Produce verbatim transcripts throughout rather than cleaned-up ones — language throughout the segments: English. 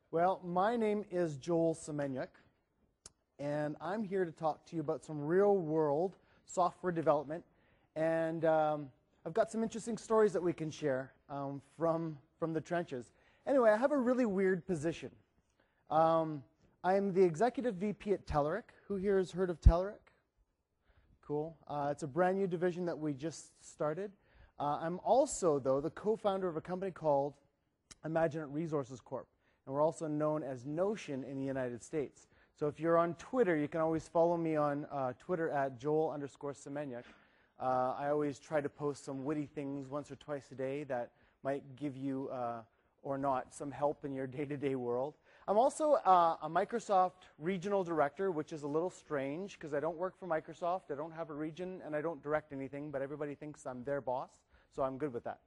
Well, my name is Joel Semenyuk, and I'm here to talk to you about some real-world software development. And um, I've got some interesting stories that we can share um, from, from the trenches. Anyway, I have a really weird position. Um, I'm the Executive V P at Telerik. Who here has heard of Telerik? Cool. Uh, it's a brand new division that we just started. Uh, I'm also, though, the co-founder of a company called Imaginet Resources Corp. And we're also known as Notion in the United States. So if you're on Twitter, you can always follow me on uh, Twitter at Joel underscore Semenyuk. Uh, I always try to post some witty things once or twice a day that might give you, uh, or not, some help in your day-to-day world. I'm also uh, a Microsoft regional director, which is a little strange because I don't work for Microsoft, I don't have a region, and I don't direct anything, but everybody thinks I'm their boss, so I'm good with that.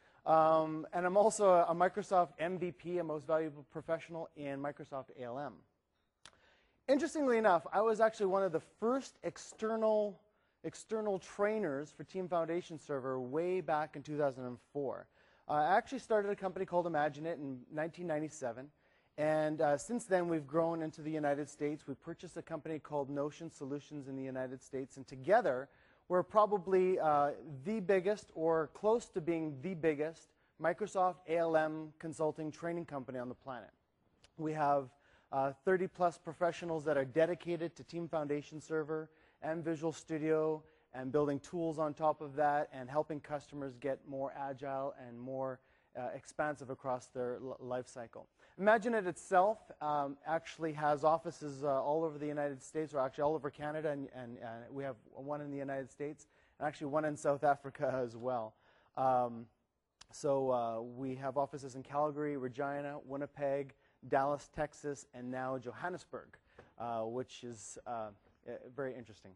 Um, and I'm also a, a Microsoft M V P, a Most Valuable Professional in Microsoft A L M. Interestingly enough, I was actually one of the first external, external trainers for Team Foundation Server way back in two thousand four. Uh, I actually started a company called Imaginet in nineteen ninety-seven. And uh, since then, we've grown into the United States. We purchased a company called Notion Solutions in the United States. And together, we're probably uh, the biggest, or close to being the biggest, Microsoft A L M consulting training company on the planet. We have uh, thirty plus professionals that are dedicated to Team Foundation Server and Visual Studio and building tools on top of that and helping customers get more agile and more uh, expansive across their life cycle. Imaginet itself um, actually has offices uh, all over the United States, or actually all over Canada, and, and, and we have one in the United States, and actually one in South Africa as well. Um, so uh, we have offices in Calgary, Regina, Winnipeg, Dallas, Texas, and now Johannesburg, uh, which is uh, very interesting.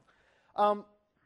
Um,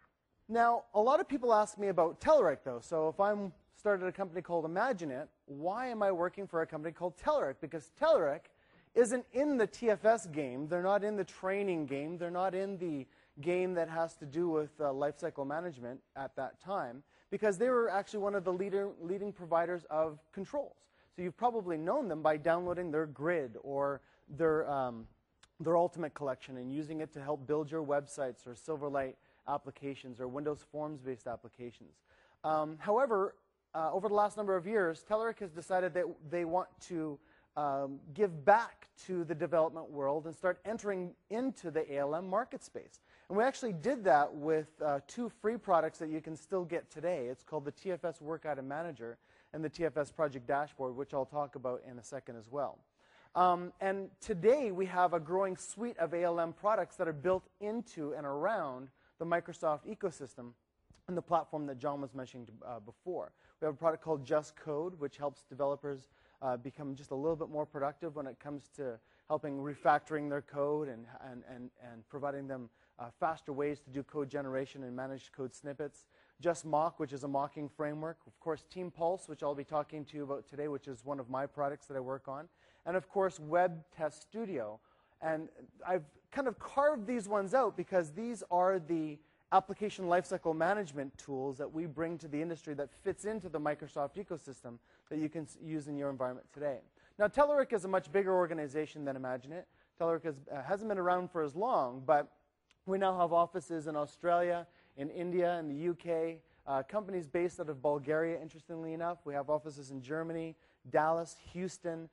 now, a lot of people ask me about Telerik, though. So if I'm started a company called Imaginet, why am I working for a company called Telerik? Because Telerik isn't in the T F S game. They're not in the training game. They're not in the game that has to do with uh, lifecycle management at that time, because they were actually one of the leader, leading providers of controls. So you've probably known them by downloading their Grid or their, um, their Ultimate Collection and using it to help build your websites or Silverlight applications or Windows Forms-based applications. Um, however, Uh, over the last number of years, Telerik has decided that they want to um, give back to the development world and start entering into the A L M market space. And we actually did that with uh, two free products that you can still get today. It's called the T F S Work Item Manager and the T F S Project Dashboard, which I'll talk about in a second as well. Um, and today, we have a growing suite of A L M products that are built into and around the Microsoft ecosystem and the platform that John was mentioning uh, before. We have a product called Just Code, which helps developers uh, become just a little bit more productive when it comes to helping refactoring their code and, and, and, and providing them uh, faster ways to do code generation and manage code snippets. Just Mock, which is a mocking framework. Of course, Team Pulse, which I'll be talking to you about today, which is one of my products that I work on. And of course, Web Test Studio. And I've kind of carved these ones out because these are the application lifecycle management tools that we bring to the industry that fits into the Microsoft ecosystem that you can use in your environment today. Now, Telerik is a much bigger organization than Imaginet. Telerik has, uh, hasn't been around for as long, but we now have offices in Australia, in India, in the U K, uh, companies based out of Bulgaria, interestingly enough. We have offices in Germany, Dallas, Houston,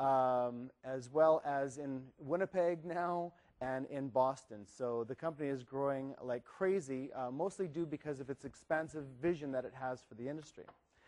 um, as well as in Winnipeg now, and in Boston. So the company is growing like crazy, uh, mostly due because of its expansive vision that it has for the industry.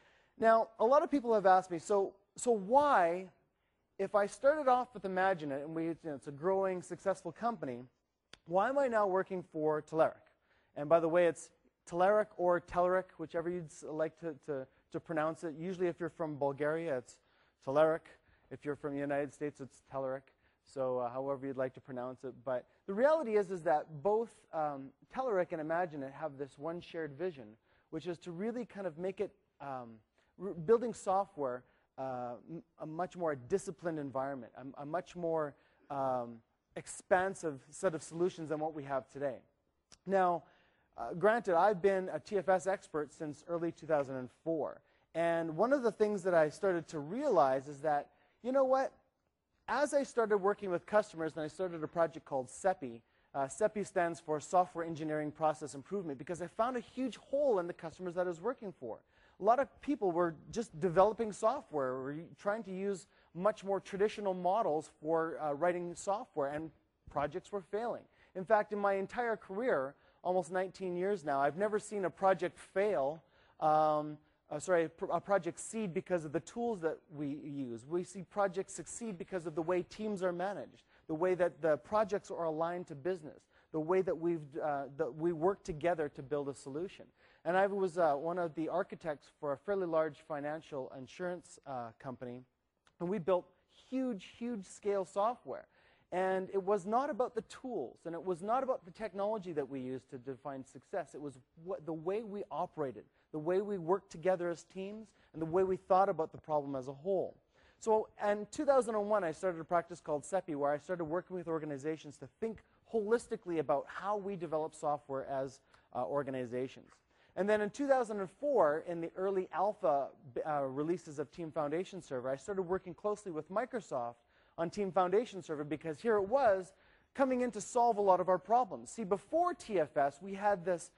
Now, a lot of people have asked me, so, so why, if I started off with Imaginet, and we, you know, it's a growing, successful company, why am I now working for Telerik? And by the way, it's Telerik or Telerik, whichever you'd like to, to, to pronounce it. Usually if you're from Bulgaria, it's Telerik. If you're from the United States, it's Telerik. So uh, however you'd like to pronounce it. But the reality is, is that both um, Telerik and Imaginet have this one shared vision, which is to really kind of make it, um, building software, uh, a much more disciplined environment, a, a much more um, expansive set of solutions than what we have today. Now, uh, granted, I've been a T F S expert since early two thousand four. And one of the things that I started to realize is that, you know what? as I started working with customers, and I started a project called SEPI. Uh, SEPI stands for Software Engineering Process Improvement, because I found a huge hole in the customers that I was working for. A lot of people were just developing software, or trying to use much more traditional models for uh, writing software, and projects were failing. In fact, in my entire career, almost nineteen years now, I've never seen a project fail, um, uh, sorry, a project succeed because of the tools that we use. We see projects succeed because of the way teams are managed, the way that the projects are aligned to business, the way that, we've, uh, that we work together to build a solution. And I was uh, one of the architects for a fairly large financial insurance uh, company, and we built huge, huge scale software. And it was not about the tools, and it was not about the technology that we used to define success. It was what, the way we operated, the way we worked together as teams, and the way we thought about the problem as a whole. So in two thousand one, I started a practice called SEPI, where I started working with organizations to think holistically about how we develop software as uh, organizations. And then in two thousand four, in the early alpha uh, releases of Team Foundation Server, I started working closely with Microsoft on Team Foundation Server, because here it was coming in to solve a lot of our problems. See, before T F S, we had this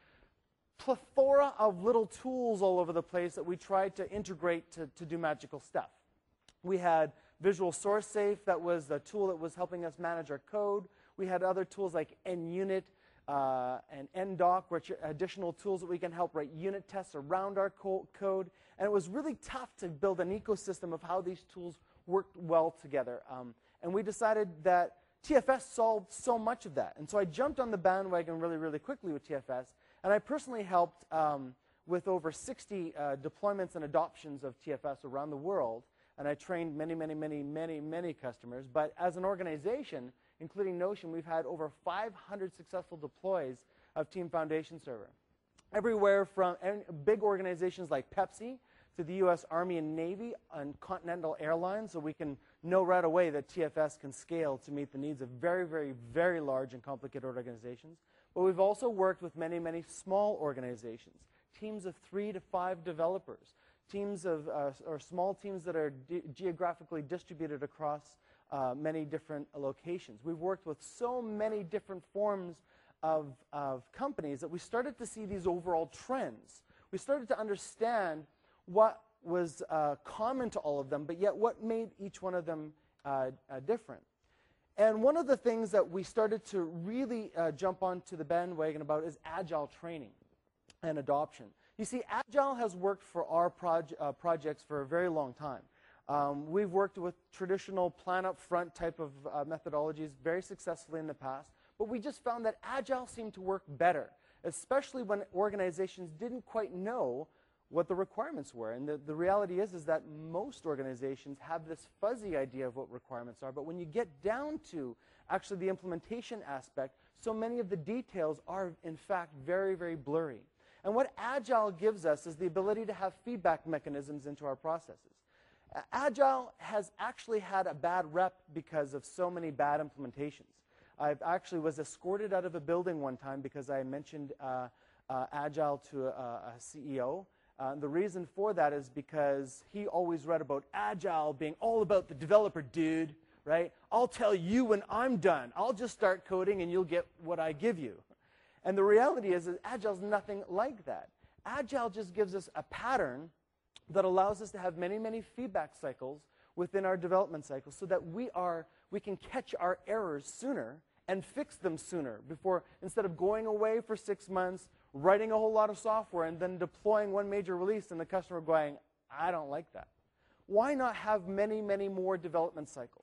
plethora of little tools all over the place that we tried to integrate to, to do magical stuff. We had Visual Source Safe, that was the tool that was helping us manage our code. We had other tools like NUnit uh, and NDoc, which are additional tools that we can help write unit tests around our co code. And it was really tough to build an ecosystem of how these tools worked well together. Um, and we decided that T F S solved so much of that. And so I jumped on the bandwagon really, really quickly with T F S. And I personally helped um, with over sixty uh, deployments and adoptions of T F S around the world. And I trained many, many, many, many, many customers. But as an organization, including Notion, we've had over five hundred successful deploys of Team Foundation Server. Everywhere from big organizations like Pepsi to the U S Army and Navy and Continental Airlines, so we can know right away that T F S can scale to meet the needs of very, very, very large and complicated organizations. But we've also worked with many, many small organizations, teams of three to five developers, teams of, uh, or small teams that are geographically distributed across uh, many different locations. We've worked with so many different forms of, of companies that we started to see these overall trends. We started to understand what was uh, common to all of them, but yet what made each one of them uh, uh, different. And one of the things that we started to really uh, jump onto the bandwagon about is agile training and adoption. You see, agile has worked for our proje uh, projects for a very long time. Um, we've worked with traditional plan-up-front type of uh, methodologies very successfully in the past, but we just found that agile seemed to work better, especially when organizations didn't quite know what the requirements were. And the, the reality is, is that most organizations have this fuzzy idea of what requirements are, but when you get down to actually the implementation aspect, so many of the details are, in fact, very, very blurry. And what Agile gives us is the ability to have feedback mechanisms into our processes. Uh, Agile has actually had a bad rep because of so many bad implementations. I actually was escorted out of a building one time because I mentioned uh, uh, Agile to a, a C E O. Uh, the reason for that is because he always read about Agile being all about the developer, dude, right? I'll tell you when I'm done. I'll just start coding and you'll get what I give you. And the reality is that Agile's nothing like that. Agile just gives us a pattern that allows us to have many, many feedback cycles within our development cycle so that we, are, we can catch our errors sooner and fix them sooner before, instead of going away for six months, writing a whole lot of software, and then deploying one major release, and the customer going, I don't like that. Why not have many, many more development cycles?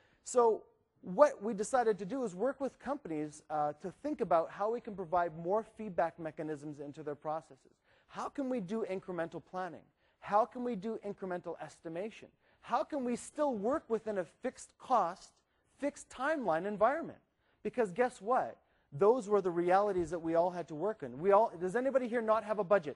So what we decided to do is work with companies uh, to think about how we can provide more feedback mechanisms into their processes. How can we do incremental planning? How can we do incremental estimation? How can we still work within a fixed cost, fixed timeline environment? Because guess what? Those were the realities that we all had to work in. We all, does anybody here not have a budget?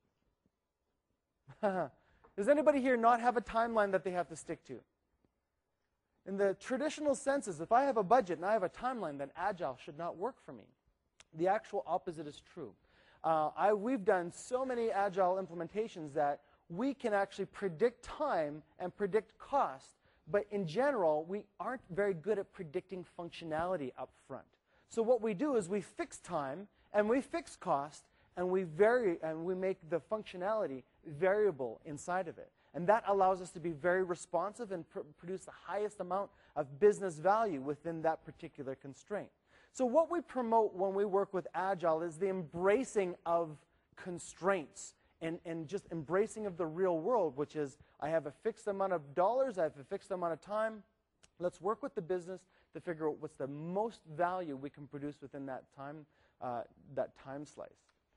Does anybody here not have a timeline that they have to stick to? In the traditional senses, if I have a budget and I have a timeline, then Agile should not work for me. The actual opposite is true. Uh, I, we've done so many Agile implementations that we can actually predict time and predict cost But in general, we aren't very good at predicting functionality up front. So what we do is we fix time, and we fix cost, and we vary, and we make the functionality variable inside of it. And that allows us to be very responsive and pr produce the highest amount of business value within that particular constraint. So what we promote when we work with Agile is the embracing of constraints and, and just embracing of the real world, which is I have a fixed amount of dollars, I have a fixed amount of time. Let's work with the business to figure out what's the most value we can produce within that time, uh, that time slice.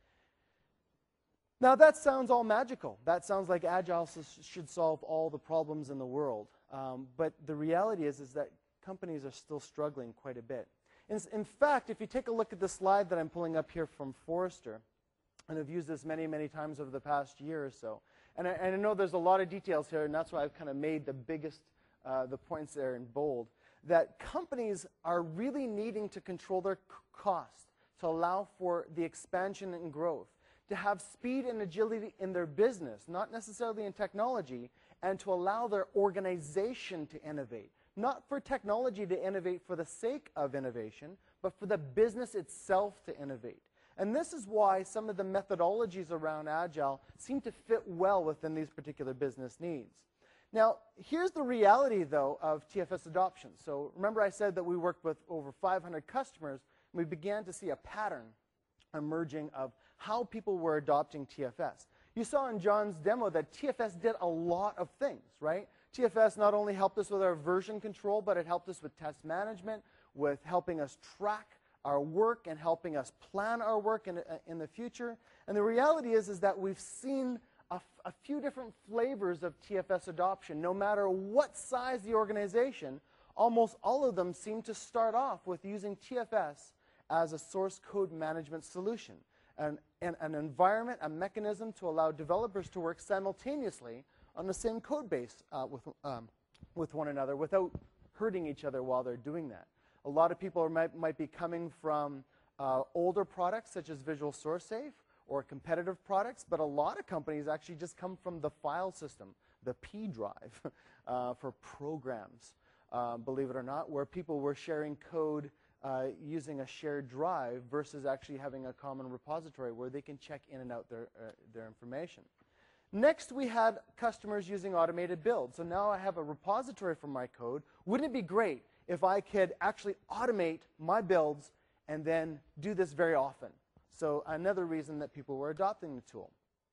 Now that sounds all magical. That sounds like Agile should solve all the problems in the world. Um, but the reality is, is that companies are still struggling quite a bit. In, in fact, if you take a look at the slide that I'm pulling up here from Forrester, and I've used this many, many times over the past year or so, and I, and I know there's a lot of details here, and that's why I've kind of made the biggest, uh, the points there in bold, that companies are really needing to control their costs to allow for the expansion and growth, to have speed and agility in their business, not necessarily in technology, and to allow their organization to innovate. Not for technology to innovate for the sake of innovation, but for the business itself to innovate. And this is why some of the methodologies around Agile seem to fit well within these particular business needs. Now, here's the reality, though, of T F S adoption. So remember I said that we worked with over five hundred customers, and we began to see a pattern emerging of how people were adopting T F S. You saw in John's demo that T F S did a lot of things, right? T F S not only helped us with our version control, but it helped us with test management, with helping us track our work and helping us plan our work in, in the future. And the reality is, is that we've seen a, a few different flavors of T F S adoption. No matter what size the organization, almost all of them seem to start off with using T F S as a source code management solution. An, an, an environment, a mechanism to allow developers to work simultaneously on the same code base uh, with, um, with one another without hurting each other while they're doing that. A lot of people are, might, might be coming from uh, older products such as Visual SourceSafe or competitive products, but a lot of companies actually just come from the file system, the P drive uh, for programs, uh, believe it or not, where people were sharing code Uh, using a shared drive versus actually having a common repository where they can check in and out their, uh, their information. Next, we had customers using automated builds. So now I have a repository for my code. Wouldn't it be great if I could actually automate my builds and then do this very often? So another reason that people were adopting the tool.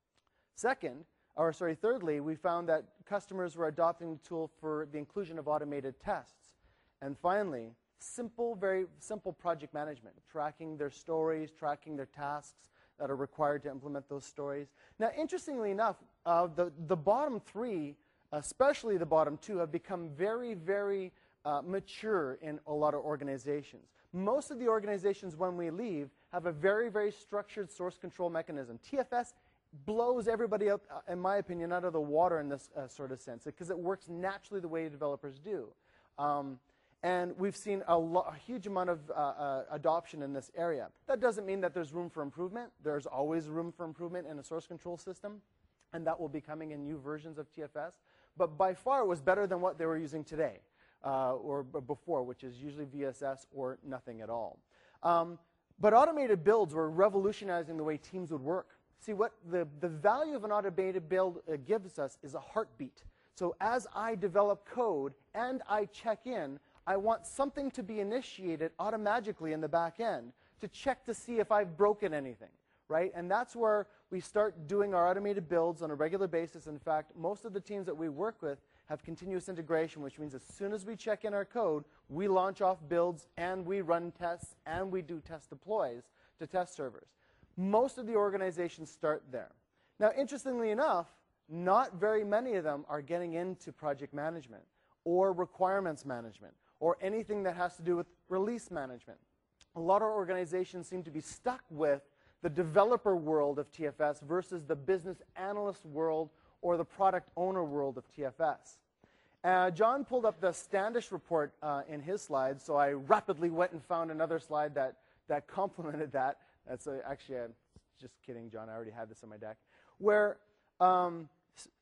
Second, or sorry, thirdly, we found that customers were adopting the tool for the inclusion of automated tests. And finally, simple, very simple project management, tracking their stories, tracking their tasks that are required to implement those stories. Now, interestingly enough, uh, the, the bottom three, especially the bottom two, have become very, very uh, mature in a lot of organizations. Most of the organizations, when we leave, have a very, very structured source control mechanism. T F S blows everybody out, uh, in my opinion, out of the water in this uh, sort of sense, because it works naturally the way developers do. Um, And we've seen a, a huge amount of uh, uh, adoption in this area. That doesn't mean that there's room for improvement. There's always room for improvement in a source control system, and that will be coming in new versions of T F S. But by far, it was better than what they were using today uh, or b before, which is usually V S S or nothing at all. Um, but automated builds were revolutionizing the way teams would work. See, what the, the value of an automated build uh, gives us is a heartbeat. So as I develop code and I check in, I want something to be initiated automatically in the back end to check to see if I've broken anything, right? And that's where we start doing our automated builds on a regular basis. In fact, most of the teams that we work with have continuous integration, which means as soon as we check in our code, we launch off builds and we run tests and we do test deploys to test servers. Most of the organizations start there. Now, interestingly enough, not very many of them are getting into project management or requirements management, or anything that has to do with release management. A lot of organizations seem to be stuck with the developer world of T F S versus the business analyst world or the product owner world of T F S. Uh, John pulled up the Standish report uh, in his slides, so I rapidly went and found another slide that, that complemented that. That's a, actually, I'm just kidding, John, I already had this on my deck, where um,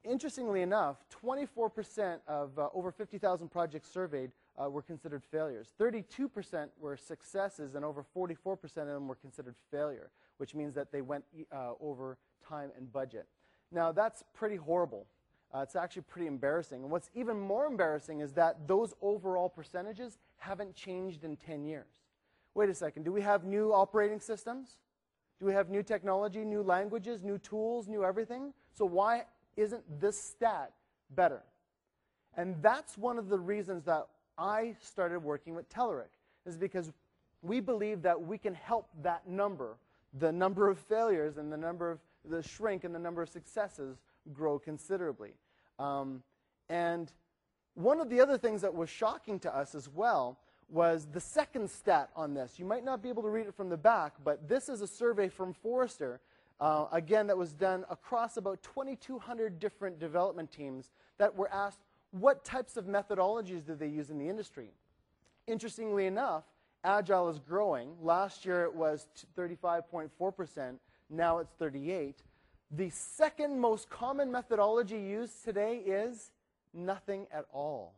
interestingly enough, twenty-four percent of uh, over fifty thousand projects surveyed uh, were considered failures. thirty-two percent were successes, and over forty-four percent of them were considered failure, which means that they went uh, over time and budget. Now, that's pretty horrible. Uh, it's actually pretty embarrassing. And what's even more embarrassing is that those overall percentages haven't changed in ten years. Wait a second. Do we have new operating systems? Do we have new technology, new languages, new tools, new everything? So why isn't this stat better? And that's one of the reasons that I started working with Telerik, is because we believe that we can help that number, the number of failures and the number of the shrink and the number of successes grow considerably. Um, and one of the other things that was shocking to us as well was the second stat on this. You might not be able to read it from the back, but this is a survey from Forrester, uh, again, that was done across about twenty-two hundred different development teams that were asked what types of methodologies do they use in the industry. Interestingly enough, Agile is growing. Last year it was thirty-five point four percent. Now it's thirty-eight. The second most common methodology used today is nothing at all.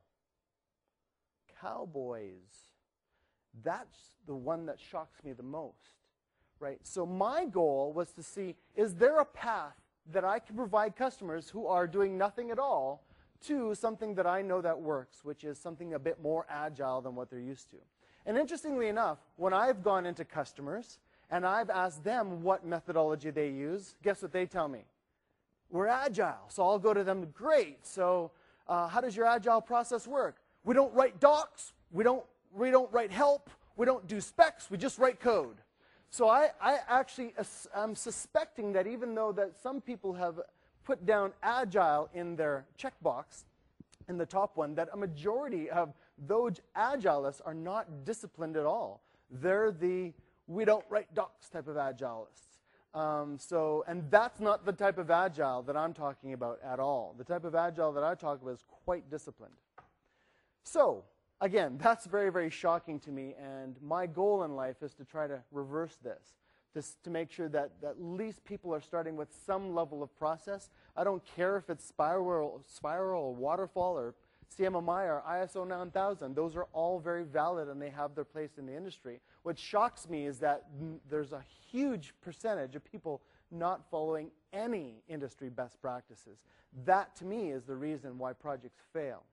Cowboys. That's the one that shocks me the most, right? So my goal was to see, is there a path that I can provide customers who are doing nothing at all to something that I know that works, which is something a bit more agile than what they're used to. And interestingly enough, when I've gone into customers and I've asked them what methodology they use, guess what they tell me? We're agile. So I'll go to them, great. So uh, how does your agile process work? We don't write docs. We don't, we don't write help. We don't do specs. We just write code. So I, I actually am suspecting that even though that some people have put down agile in their checkbox, in the top one, that a majority of those agilists are not disciplined at all. They're the we don't write docs type of agilists. Um, so, and that's not the type of agile that I'm talking about at all. The type of agile that I talk about is quite disciplined. So, again, that's very, very shocking to me, and my goal in life is to try to reverse this, just to make sure that, that at least people are starting with some level of process. I don't care if it's spiral, spiral or waterfall or C M M I or I S O nine thousand. Those are all very valid and they have their place in the industry. What shocks me is that m- there's a huge percentage of people not following any industry best practices. That, to me, is the reason why projects fail.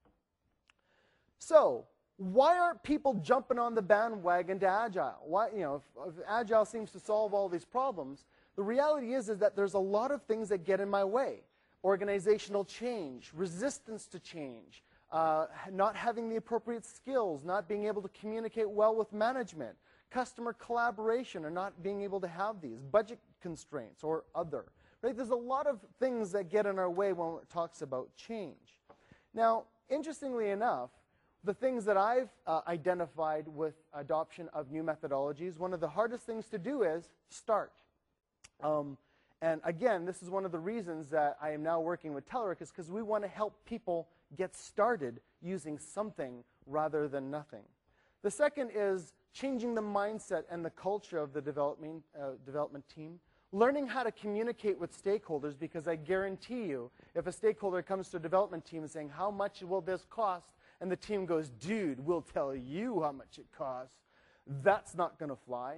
So, why aren't people jumping on the bandwagon to Agile? Why, you know, if, if Agile seems to solve all these problems, the reality is, is that there's a lot of things that get in my way. Organizational change, resistance to change, uh, not having the appropriate skills, not being able to communicate well with management, customer collaboration, or not being able to have these, budget constraints or other. Right? There's a lot of things that get in our way when it talks about change. Now, interestingly enough, the things that I've uh, identified with adoption of new methodologies, one of the hardest things to do is start. Um, and again, this is one of the reasons that I am now working with Telerik, is because we want to help people get started using something rather than nothing. The second is changing the mindset and the culture of the development, uh, development team. Learning how to communicate with stakeholders, because I guarantee you, if a stakeholder comes to a development team and saying, how much will this cost? And the team goes, dude, we'll tell you how much it costs. That's not going to fly.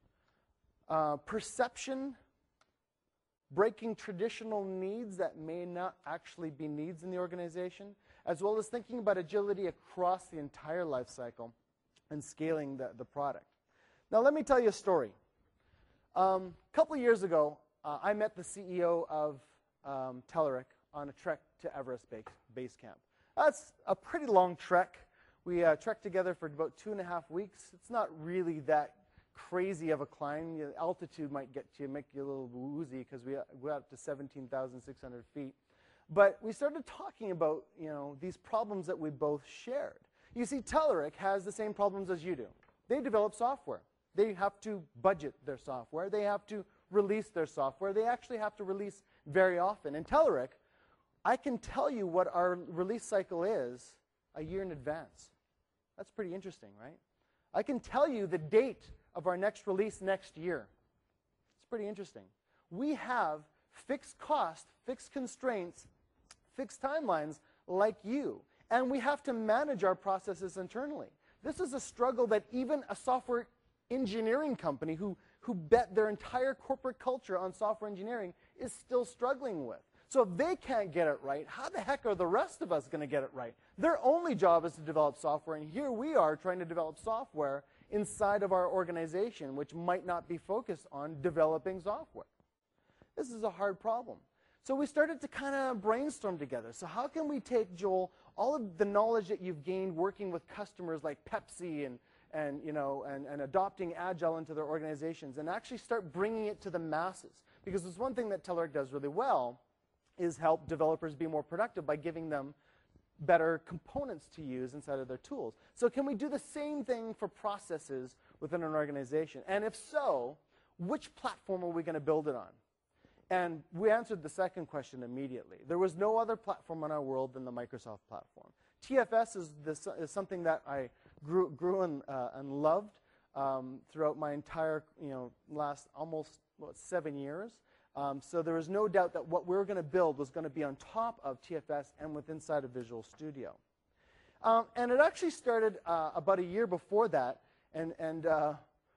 Uh, perception, breaking traditional needs that may not actually be needs in the organization, as well as thinking about agility across the entire life cycle and scaling the, the product. Now, let me tell you a story. Um, a couple of years ago, uh, I met the C E O of um, Telerik on a trek to Everest Base, Base Camp. That's a pretty long trek. We uh, trekked together for about two and a half weeks. It's not really that crazy of a climb. The altitude might get you, make you a little woozy, because we got up to seventeen thousand six hundred feet. But we started talking about, you know, these problems that we both shared. You see, Telerik has the same problems as you do. They develop software. They have to budget their software. They have to release their software. They actually have to release very often. In Telerik, I can tell you what our release cycle is a year in advance. That's pretty interesting, right? I can tell you the date of our next release next year. It's pretty interesting. We have fixed cost, fixed constraints fixed timelines like you. And we have to manage our processes internally. This is a struggle that even a software engineering company who, who bet their entire corporate culture on software engineering is still struggling with. So if they can't get it right, how the heck are the rest of us going to get it right? Their only job is to develop software, and here we are trying to develop software inside of our organization, which might not be focused on developing software. This is a hard problem. So we started to kind of brainstorm together. So how can we take, Joel, all of the knowledge that you've gained working with customers like Pepsi and, and, you know, and, and adopting Agile into their organizations and actually start bringing it to the masses? Because there's one thing that Telerik does really well is help developers be more productive by giving them better components to use inside of their tools. So can we do the same thing for processes within an organization? And if so, which platform are we going to build it on? And we answered the second question immediately. There was no other platform in our world than the Microsoft platform. T F S is, this, is something that I grew, grew and, uh, and loved um, throughout my entire, you know, last almost what, seven years. Um, so there was no doubt that what we were going to build was going to be on top of T F S and with inside of Visual Studio. Um, and it actually started uh, about a year before that, and, and uh,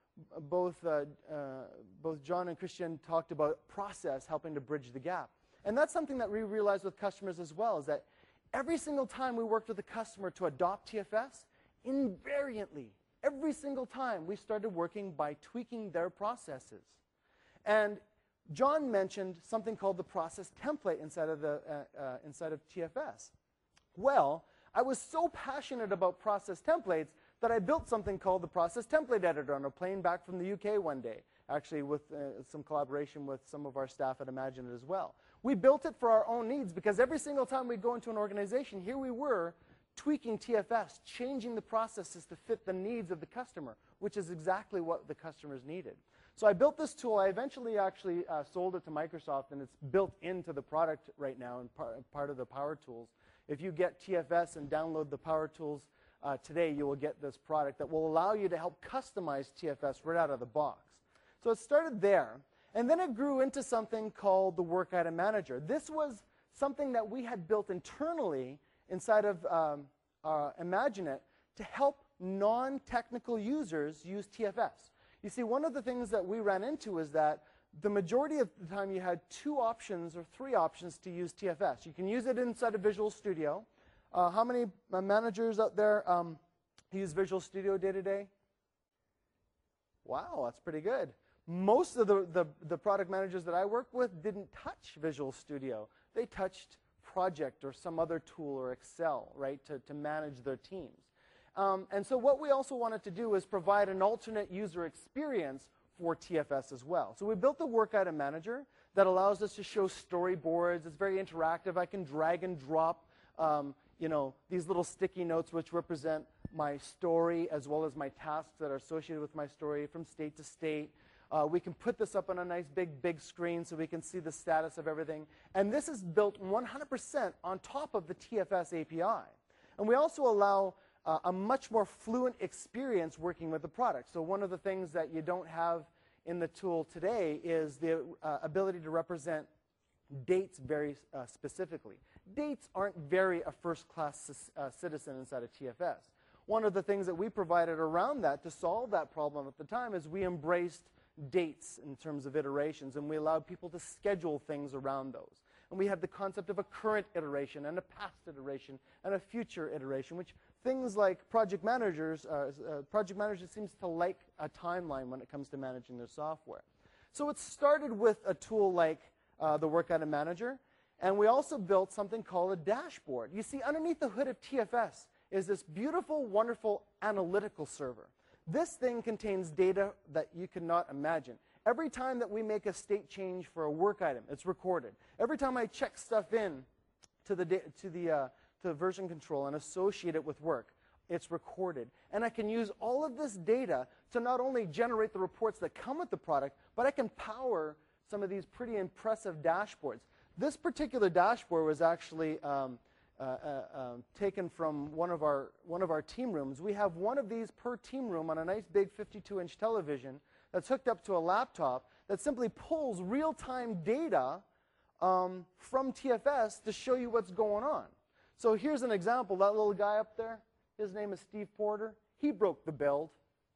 both, uh, uh, both John and Christian talked about process helping to bridge the gap. And that's something that we realized with customers as well, is that every single time we worked with a customer to adopt T F S, invariantly, every single time we started working by tweaking their processes. And John mentioned something called the process template inside of, the, uh, uh, inside of T F S. Well, I was so passionate about process templates that I built something called the Process Template Editor on a plane back from the U K one day, actually with uh, some collaboration with some of our staff at Imagine It as well. We built it for our own needs because every single time we go into an organization, here we were tweaking T F S, changing the processes to fit the needs of the customer, which is exactly what the customers needed. So I built this tool. I eventually actually uh, sold it to Microsoft, and it's built into the product right now and par part of the Power Tools. If you get T F S and download the Power Tools uh, today, you will get this product that will allow you to help customize T F S right out of the box. So it started there, and then it grew into something called the Work Item Manager. This was something that we had built internally inside of um, uh, Imagine It to help non-technical users use T F S. You see, one of the things that we ran into is that the majority of the time you had two options or three options to use T F S. You can use it inside of Visual Studio. Uh, how many uh, managers out there um, use Visual Studio day to day? Wow, that's pretty good. Most of the, the, the product managers that I work with didn't touch Visual Studio. They touched Project or some other tool or Excel, right, to, to manage their teams. Um, and so what we also wanted to do is provide an alternate user experience for T F S as well. So we built the Work Item Manager that allows us to show storyboards. It's very interactive. I can drag and drop um, you know, these little sticky notes which represent my story as well as my tasks that are associated with my story from state to state. Uh, we can put this up on a nice big, big screen so we can see the status of everything. And this is built one hundred percent on top of the T F S A P I. And we also allow Uh, a much more fluent experience working with the product. So one of the things that you don't have in the tool today is the uh, ability to represent dates very uh, specifically. Dates aren't very a first-class uh, citizen inside of T F S. One of the things that we provided around that to solve that problem at the time is we embraced dates in terms of iterations, and we allowed people to schedule things around those. And we had the concept of a current iteration and a past iteration and a future iteration, which things like project managers, uh, uh, project managers seems to like a timeline when it comes to managing their software. So it started with a tool like uh, the Work Item Manager, and we also built something called a dashboard. You see, underneath the hood of T F S is this beautiful, wonderful analytical server. This thing contains data that you cannot imagine. Every time that we make a state change for a work item, it's recorded. Every time I check stuff in to the, to the, uh, to version control and associate it with work, it's recorded. And I can use all of this data to not only generate the reports that come with the product, but I can power some of these pretty impressive dashboards. This particular dashboard was actually um, uh, uh, um, taken from one of, our, one of our team rooms. We have one of these per team room on a nice big fifty-two inch television that's hooked up to a laptop that simply pulls real-time data um, from T F S to show you what's going on. So here's an example. That little guy up there, his name is Steve Porter. He broke the build.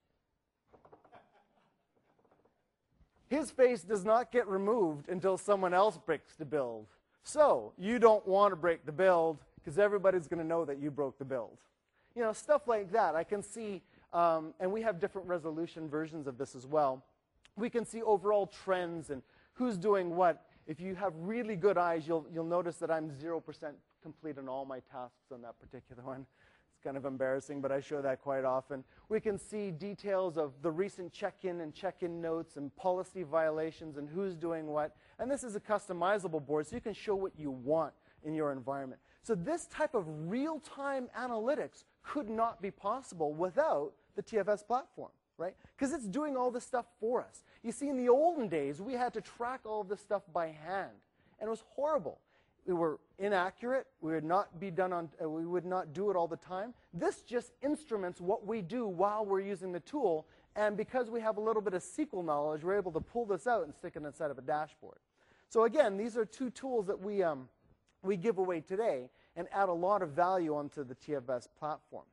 His face does not get removed until someone else breaks the build. So you don't want to break the build because everybody's going to know that you broke the build. You know, stuff like that. I can see, um, and we have different resolution versions of this as well. We can see overall trends and who's doing what. If you have really good eyes, you'll, you'll notice that I'm zero percent complete on all my tasks on that particular one. It's kind of embarrassing, but I show that quite often. We can see details of the recent check-in and check-in notes and policy violations and who's doing what. And this is a customizable board, so you can show what you want in your environment. So this type of real-time analytics could not be possible without the T F S platform, right? Because it's doing all this stuff for us. You see, in the olden days, we had to track all of this stuff by hand, and it was horrible. We were inaccurate. We would not be done on. Uh, we would not do it all the time. This just instruments what we do while we're using the tool, and because we have a little bit of S Q L knowledge, we're able to pull this out and stick it inside of a dashboard. So again, these are two tools that we um, we give away today and add a lot of value onto the T F S platform.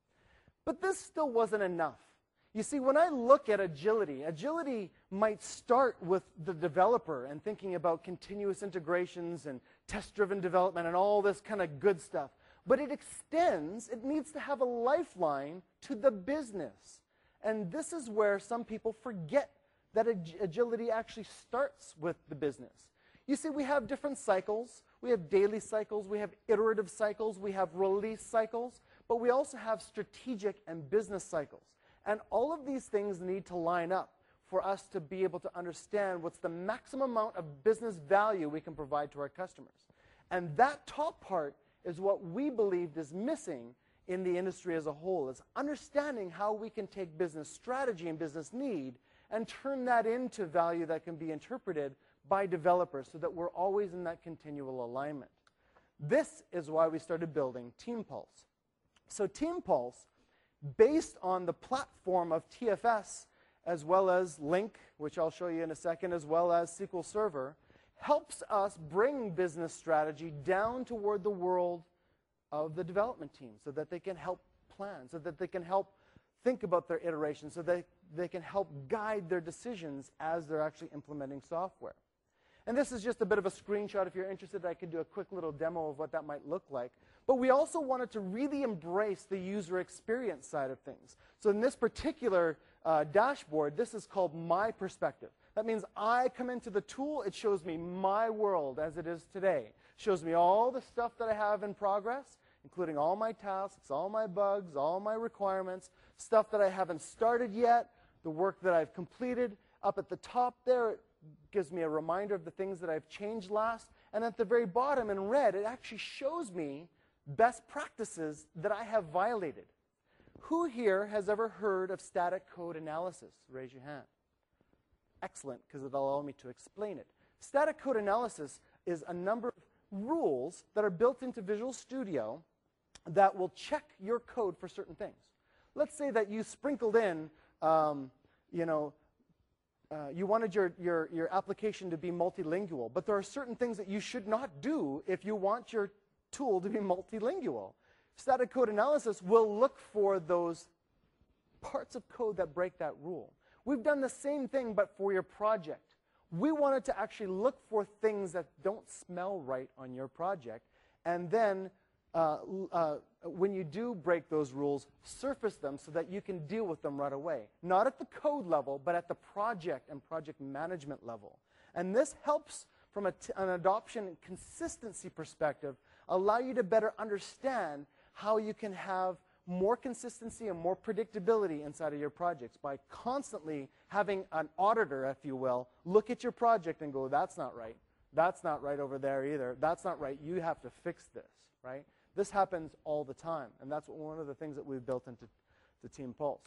But this still wasn't enough. You see, when I look at agility, agility might start with the developer and thinking about continuous integrations and test-driven development and all this kind of good stuff. But it extends, it needs to have a lifeline to the business. And this is where some people forget that ag- agility actually starts with the business. You see, we have different cycles. We have daily cycles. We have iterative cycles. We have release cycles. But we also have strategic and business cycles. And all of these things need to line up for us to be able to understand what's the maximum amount of business value we can provide to our customers. And that top part is what we believed is missing in the industry as a whole, is understanding how we can take business strategy and business need and turn that into value that can be interpreted by developers so that we're always in that continual alignment. This is why we started building TeamPulse. So TeamPulse, based on the platform of T F S, as well as Link, which I'll show you in a second, as well as S Q L Server, helps us bring business strategy down toward the world of the development team so that they can help plan, so that they can help think about their iterations, so that they can help guide their decisions as they're actually implementing software. And this is just a bit of a screenshot. If you're interested, I can do a quick little demo of what that might look like. But we also wanted to really embrace the user experience side of things. So in this particular uh, dashboard, this is called My Perspective. That means I come into the tool, it shows me my world as it is today. It shows me all the stuff that I have in progress, including all my tasks, all my bugs, all my requirements, stuff that I haven't started yet, the work that I've completed. Up at the top there, it gives me a reminder of the things that I've changed last. And at the very bottom in red, it actually shows me best practices that I have violated. Who here has ever heard of static code analysis? Raise your hand. Excellent, because it'll allow me to explain it. Static code analysis is a number of rules that are built into Visual Studio that will check your code for certain things. Let's say that you sprinkled in, um, you know, uh, you wanted your, your, your application to be multilingual, but there are certain things that you should not do if you want your tool to be multilingual. Static code analysis will look for those parts of code that break that rule. We've done the same thing, but for your project. We wanted to actually look for things that don't smell right on your project, and then uh, uh, when you do break those rules, surface them so that you can deal with them right away. Not at the code level, but at the project and project management level. And this helps from a t an adoption and consistency perspective, allow you to better understand how you can have more consistency and more predictability inside of your projects by constantly having an auditor, if you will, look at your project and go, that's not right. That's not right over there either. That's not right. You have to fix this, right? This happens all the time, and that's one of the things that we've built into the TeamPulse.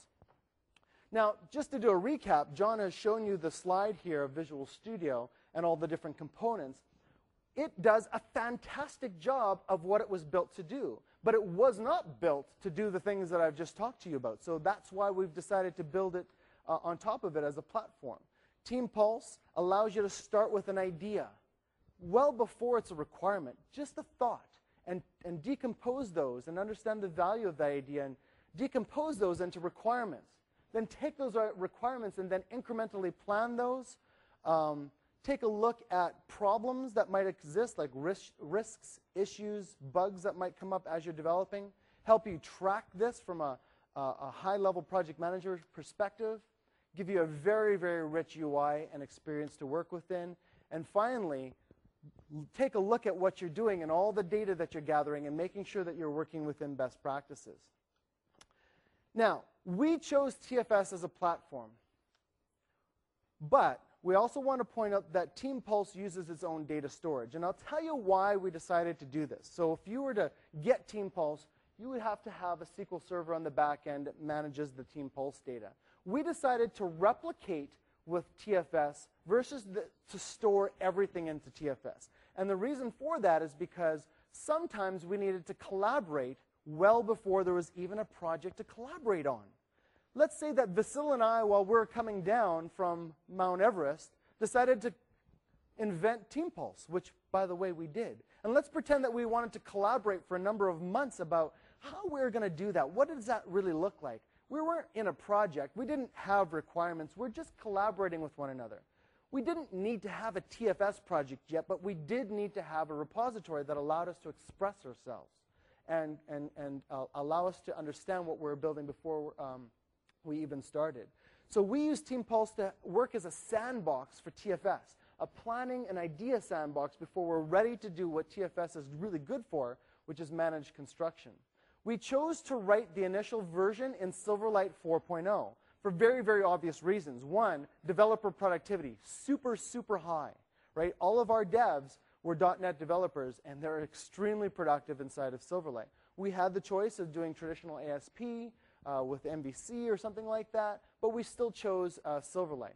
Now, just to do a recap, John has shown you the slide here of Visual Studio and all the different components. It does a fantastic job of what it was built to do, but it was not built to do the things that I've just talked to you about. So that's why we've decided to build it uh, on top of it as a platform. TeamPulse allows you to start with an idea. well before it's a requirement, just a thought, and, and decompose those and understand the value of that idea and decompose those into requirements. Then take those requirements and then incrementally plan those. Um, take a look at problems that might exist, like risk, risks, issues, bugs that might come up as you're developing. Help you track this from a, a, a high-level project manager perspective. Give you a very, very rich U I and experience to work within. And finally, take a look at what you're doing and all the data that you're gathering and making sure that you're working within best practices. Now, we chose T F S as a platform, but we also want to point out that TeamPulse uses its own data storage, and I'll tell you why we decided to do this. So if you were to get TeamPulse, you would have to have a S Q L server on the back end that manages the TeamPulse data. We decided to replicate with T F S versus the, to store everything into T F S. And the reason for that is because sometimes we needed to collaborate well before there was even a project to collaborate on. Let's say that Vasil and I, while we're coming down from Mount Everest, decided to invent TeamPulse, which, by the way, we did. And let's pretend that we wanted to collaborate for a number of months about how we're going to do that. What does that really look like? We weren't in a project. We didn't have requirements. We're just collaborating with one another. We didn't need to have a T F S project yet, but we did need to have a repository that allowed us to express ourselves and, and, and uh, allow us to understand what we were building before um, we even started. So we use TeamPulse to work as a sandbox for T F S, a planning and idea sandbox before we're ready to do what T F S is really good for, which is manage construction. We chose to write the initial version in Silverlight four point oh for very, very obvious reasons. One, developer productivity, super, super high, right? All of our devs were dot net developers, and they're extremely productive inside of Silverlight. We had the choice of doing traditional A S P uh, with M V C or something like that, but we still chose uh, Silverlight.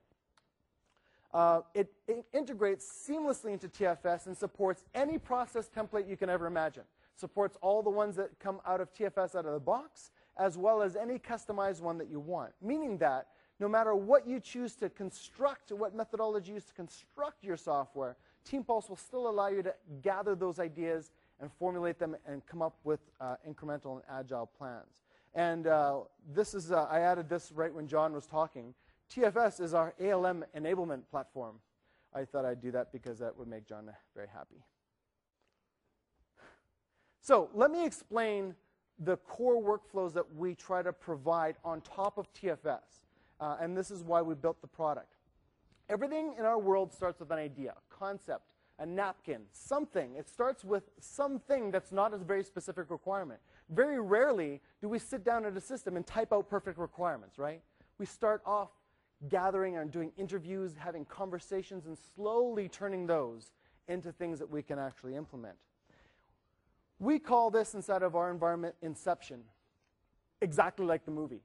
Uh, it, it integrates seamlessly into T F S and supports any process template you can ever imagine. Supports all the ones that come out of T F S out of the box, as well as any customized one that you want. Meaning that no matter what you choose to construct, what methodology you use to construct your software, TeamPulse will still allow you to gather those ideas and formulate them and come up with uh, incremental and agile plans. And uh, this is, uh, I added this right when John was talking. T F S is our A L M enablement platform. I thought I'd do that because that would make John very happy. So let me explain the core workflows that we try to provide on top of T F S. Uh, and this is why we built the product. Everything in our world starts with an idea, a concept, a napkin, something. It starts with something that's not a very specific requirement. Very rarely do we sit down at a system and type out perfect requirements, right? We start off gathering and doing interviews, having conversations, and slowly turning those into things that we can actually implement. We call this, inside of our environment, inception, exactly like the movie.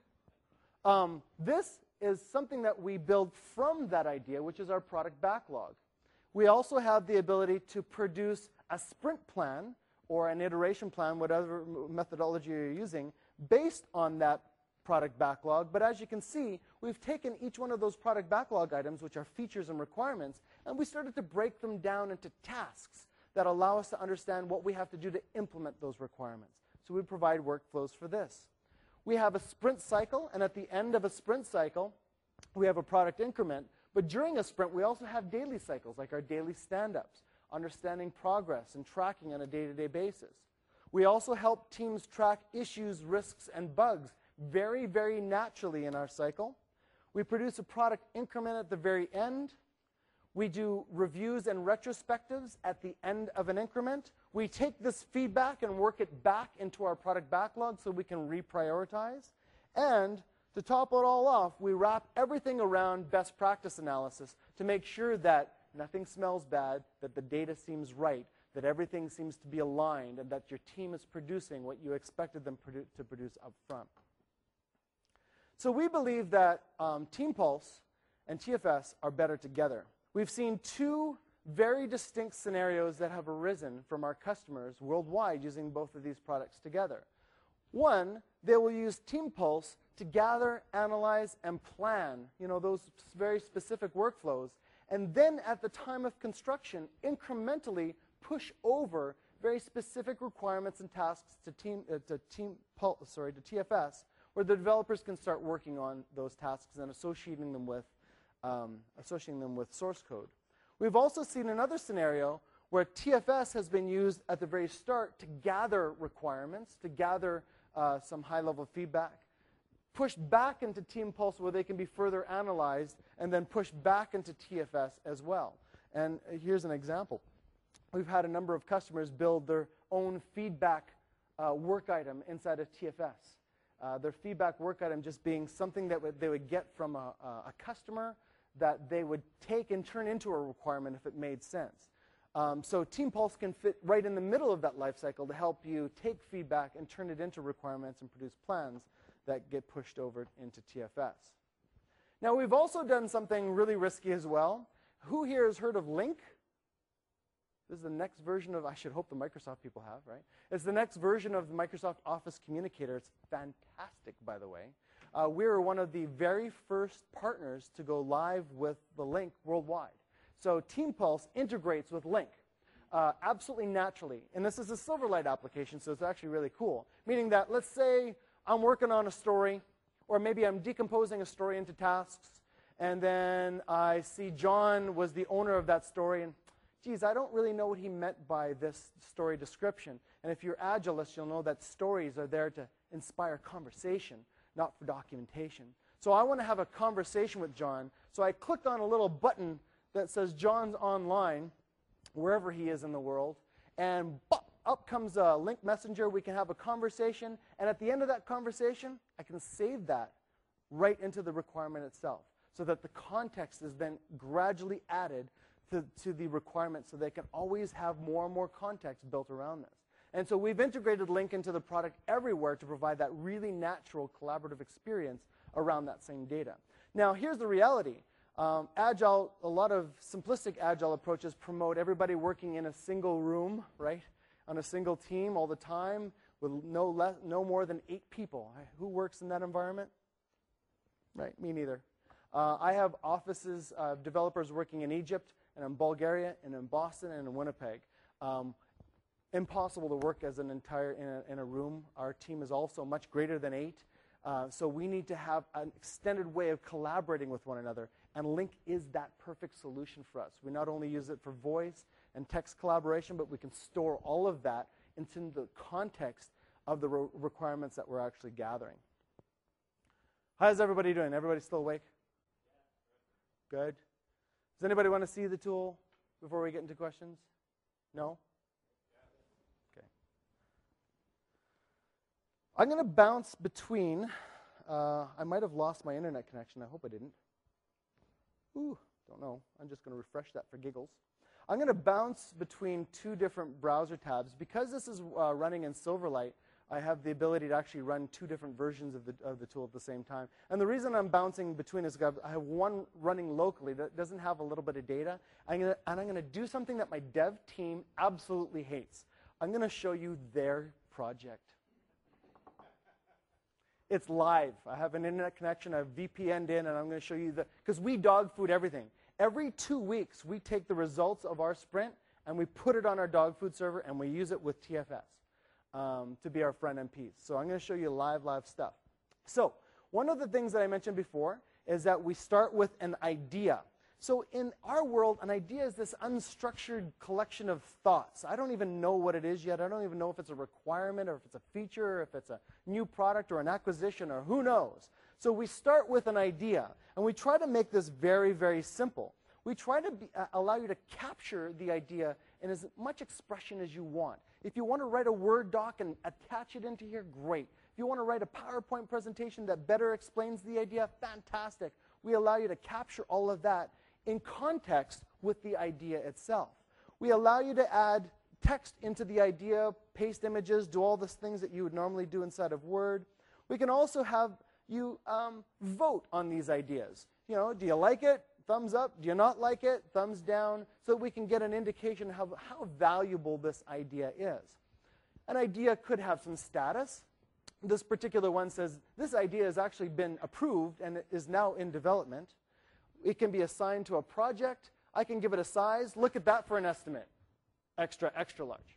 Um, this is something that we build from that idea, which is our product backlog. We also have the ability to produce a sprint plan or an iteration plan, whatever methodology you're using, based on that product backlog. But as you can see, we've taken each one of those product backlog items, which are features and requirements, and we started to break them down into tasks that allow us to understand what we have to do to implement those requirements. So we provide workflows for this. We have a sprint cycle, and at the end of a sprint cycle, we have a product increment. But during a sprint, we also have daily cycles, like our daily stand-ups, understanding progress and tracking on a day-to-day basis. We also help teams track issues, risks, and bugs very, very naturally in our cycle. We produce a product increment at the very end. We do reviews and retrospectives at the end of an increment. We take this feedback and work it back into our product backlog so we can reprioritize. And to top it all off, we wrap everything around best practice analysis to make sure that nothing smells bad, that the data seems right, that everything seems to be aligned, and that your team is producing what you expected them produ- to produce up front. So we believe that um, TeamPulse and T F S are better together. We've seen two very distinct scenarios that have arisen from our customers worldwide using both of these products together. One, they will use TeamPulse to gather, analyze, and plan, you know, those very specific workflows. and then at the time of construction, incrementally push over very specific requirements and tasks to team, uh, to team, sorry, to T F S, where the developers can start working on those tasks and associating them with, um, associating them with source code. We've also seen another scenario where T F S has been used at the very start to gather requirements, to gather uh, some high-level feedback, push back into Team Pulse where they can be further analyzed, and then push back into T F S as well. And here's an example. We've had a number of customers build their own feedback uh, work item inside of T F S. Uh, their feedback work item just being something that would, they would get from a, a customer that they would take and turn into a requirement if it made sense. Um, so Team Pulse can fit right in the middle of that life cycle to help you take feedback and turn it into requirements and produce plans that get pushed over into T F S. Now, we've also done something really risky as well. Who here has heard of Lync? This is the next version of, I should hope the Microsoft people have, right? It's the next version of the Microsoft Office Communicator. It's fantastic, by the way. Uh, we were one of the very first partners to go live with the Lync worldwide. So Team Pulse integrates with Lync uh, absolutely naturally. And this is a Silverlight application, so it's actually really cool. Meaning that, let's say I'm working on a story, or maybe I'm decomposing a story into tasks, and then I see John was the owner of that story, and geez, I don't really know what he meant by this story description. And if you're Agilist, you'll know that stories are there to inspire conversation, not for documentation. So I want to have a conversation with John. So I clicked on a little button that says John's online, wherever he is in the world, and bop, up comes a Lync Messenger. We can have a conversation, and at the end of that conversation, I can save that right into the requirement itself so that the context is then gradually added to, to the requirement so they can always have more and more context built around this. And so we've integrated Lync into the product everywhere to provide that really natural collaborative experience around that same data. Now, here's the reality. Um, Agile, a lot of simplistic Agile approaches promote everybody working in a single room, right, on a single team all the time with no, less, no more than eight people. Who works in that environment? Right, me neither. Uh, I have offices, uh, developers working in Egypt, and in Bulgaria, and in Boston, and in Winnipeg. Um, impossible to work as an entire in a, in a room. Our team is also much greater than eight. Uh, so we need to have an extended way of collaborating with one another, and Lync is that perfect solution for us. We not only use it for voice and text collaboration, but we can store all of that into the context of the re requirements that we're actually gathering. How's everybody doing? Everybody still awake? Good. Does anybody want to see the tool before we get into questions? No? Okay. I'm going to bounce between, uh, I might have lost my internet connection. I hope I didn't. Ooh, don't know. I'm just going to refresh that for giggles. I'm going to bounce between two different browser tabs. Because this is uh, running in Silverlight, I have the ability to actually run two different versions of the, of the tool at the same time. And the reason I'm bouncing between is because I have one running locally that doesn't have a little bit of data. I'm gonna, and I'm going to do something that my dev team absolutely hates. I'm going to show you their project. It's live. I have an internet connection. I have V P N'd in, and I'm going to show you the, because we dog food everything. Every two weeks, we take the results of our sprint, and we put it on our dog food server, and we use it with T F S. Um, to be our friend M Ps. So I'm going to show you live, live stuff. So one of the things that I mentioned before is that we start with an idea. So in our world, an idea is this unstructured collection of thoughts. I don't even know what it is yet. I don't even know if it's a requirement or if it's a feature or if it's a new product or an acquisition or who knows. So we start with an idea, and we try to make this very, very simple. We try to be, uh, allow you to capture the idea in as much expression as you want. If you want to write a Word doc and attach it into here, great. If you want to write a PowerPoint presentation that better explains the idea, fantastic. We allow you to capture all of that in context with the idea itself. We allow you to add text into the idea, paste images, do all the things that you would normally do inside of Word. We can also have you um, vote on these ideas. You know, do you like it? Thumbs up. Do you not like it? Thumbs down, so that we can get an indication of how, how valuable this idea is. An idea could have some status. This particular one says, this idea has actually been approved and is now in development. It can be assigned to a project, I can give it a size. Look at that for an estimate. Extra, extra large.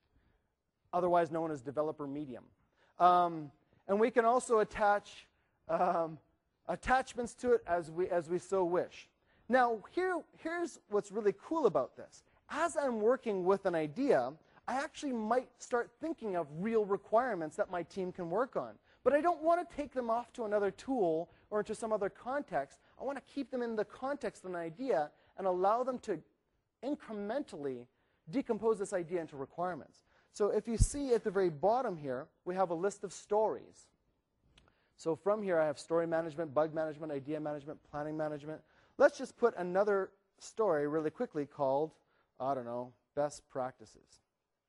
Otherwise known as developer medium. Um, and we can also attach um, attachments to it as we, as we so wish. Now, here, here's what's really cool about this. As I'm working with an idea, I actually might start thinking of real requirements that my team can work on. But I don't want to take them off to another tool or into some other context. I want to keep them in the context of an idea and allow them to incrementally decompose this idea into requirements. So if you see at the very bottom here, we have a list of stories. So from here, I have story management, bug management, idea management, planning management. Let's just put another story really quickly called, I don't know, best practices.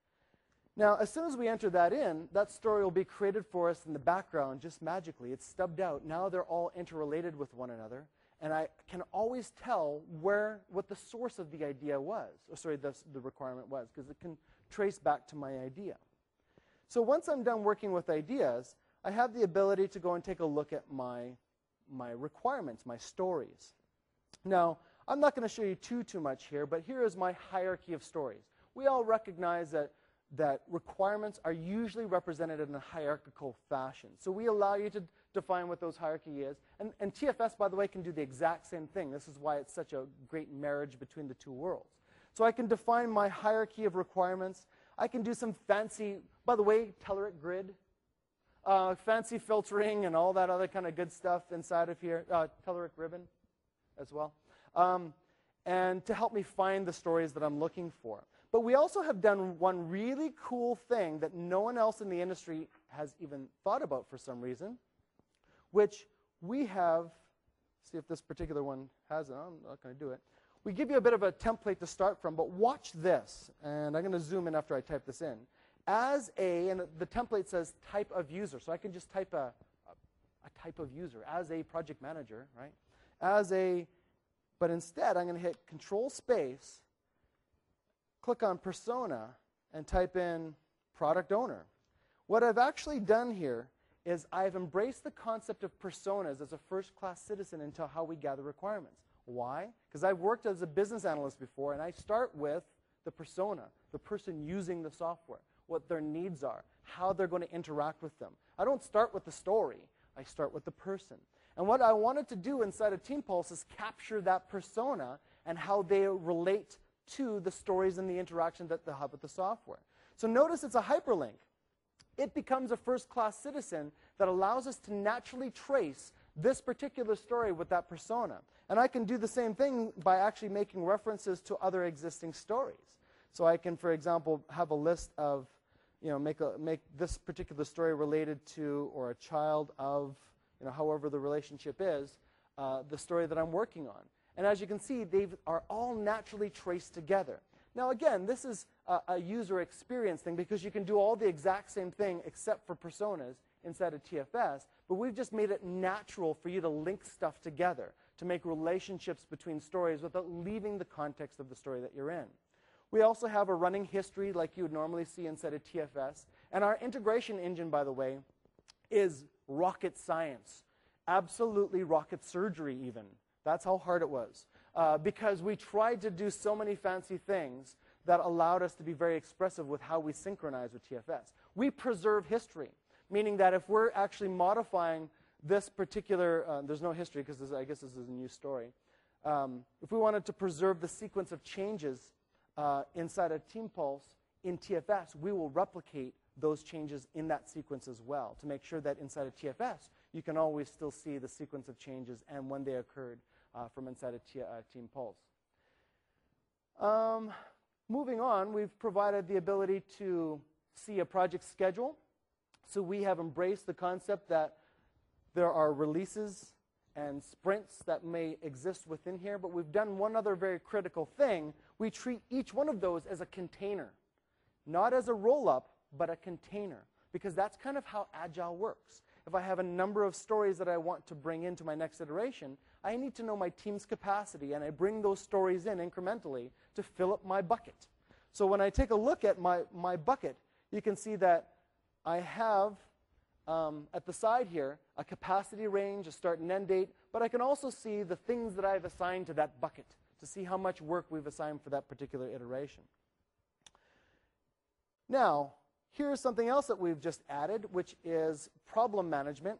Now, as soon as we enter that in, that story will be created for us in the background just magically. It's stubbed out. Now they're all interrelated with one another. And I can always tell where, what the source of the idea was, or sorry, the, the requirement was, because it can trace back to my idea. So once I'm done working with ideas, I have the ability to go and take a look at my, my requirements, my stories. Now, I'm not going to show you too, too much here, but here is my hierarchy of stories. We all recognize that, that requirements are usually represented in a hierarchical fashion. So we allow you to define what those hierarchy is. And, and T F S, by the way, can do the exact same thing. This is why it's such a great marriage between the two worlds. So I can define my hierarchy of requirements. I can do some fancy, by the way, Telerik grid, uh, fancy filtering and all that other kind of good stuff inside of here, uh, Telerik ribbon as well, um, and to help me find the stories that I'm looking for. But we also have done one really cool thing that no one else in the industry has even thought about for some reason, which we have, see if this particular one has it, I'm not going to do it. We give you a bit of a template to start from, but watch this, and I'm going to zoom in after I type this in. As a, and the template says type of user, so I can just type a, a, a type of user, as a project manager, right? As a, but instead I'm going to hit Control Space, click on persona, and type in product owner. What I've actually done here is I've embraced the concept of personas as a first-class citizen into how we gather requirements. Why? Because I've worked as a business analyst before, and I start with the persona, the person using the software, what their needs are, how they're going to interact with them. I don't start with the story. I start with the person. And what I wanted to do inside of TeamPulse is capture that persona and how they relate to the stories and the interaction that they have with the software. So notice it's a hyperlink. It becomes a first-class citizen that allows us to naturally trace this particular story with that persona. And I can do the same thing by actually making references to other existing stories. So I can, for example, have a list of, you know, make, a, make this particular story related to or a child of, you know, however the relationship is, uh, the story that I'm working on. And as you can see, they are all naturally traced together. Now, again, this is a, a user experience thing because you can do all the exact same thing except for personas inside of T F S, but we've just made it natural for you to link stuff together, to make relationships between stories without leaving the context of the story that you're in. We also have a running history like you would normally see inside of T F S, and our integration engine, by the way, is rocket science, absolutely rocket surgery even. That's how hard it was. Uh, because we tried to do so many fancy things that allowed us to be very expressive with how we synchronize with T F S. We preserve history, meaning that if we're actually modifying this particular, uh, there's no history because I guess this is a new story. Um, if we wanted to preserve the sequence of changes uh, inside of TeamPulse in T F S, we will replicate those changes in that sequence as well to make sure that inside of T F S, you can always still see the sequence of changes and when they occurred uh, from inside of T uh, TeamPulse. Um, moving on, we've provided the ability to see a project schedule. So we have embraced the concept that there are releases and sprints that may exist within here, but we've done one other very critical thing. We treat each one of those as a container, not as a roll-up, but a container, because that's kind of how Agile works. If I have a number of stories that I want to bring into my next iteration, I need to know my team's capacity, and I bring those stories in incrementally to fill up my bucket. So when I take a look at my, my bucket, you can see that I have, um, at the side here, a capacity range, a start and end date, but I can also see the things that I've assigned to that bucket to see how much work we've assigned for that particular iteration. Now, here's something else that we've just added, which is problem management,